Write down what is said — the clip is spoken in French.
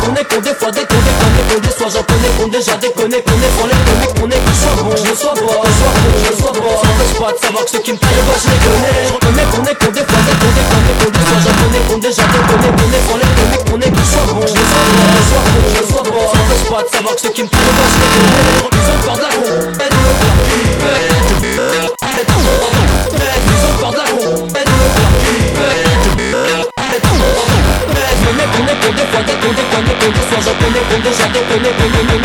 qu'on des fois déconne, qu'on des soirs j'en connais, qu'on déjà déconne, qu'on est pour les comiques, qu'on est que soit bon, je le sois pas, je le sois pas. Ça m'empêche pas de savoir que ceux qui me parlent pas je les connais. Je reconnais qu'on est qu'on des fois déconne, qu'on des soirs j'en connais, qu'on déjà déconne, qu'on est pour les comiques, qu'on est que soit bon, je le sois pas, je le sois pas. Ça m'empêche pas de savoir que ceux qui me parlent pas je les connais. Ils ont peur de la con, ils ont peur de la con. On est pour des fois déconne, qu'on des soirs j'en connais, qu'on déjà déconne,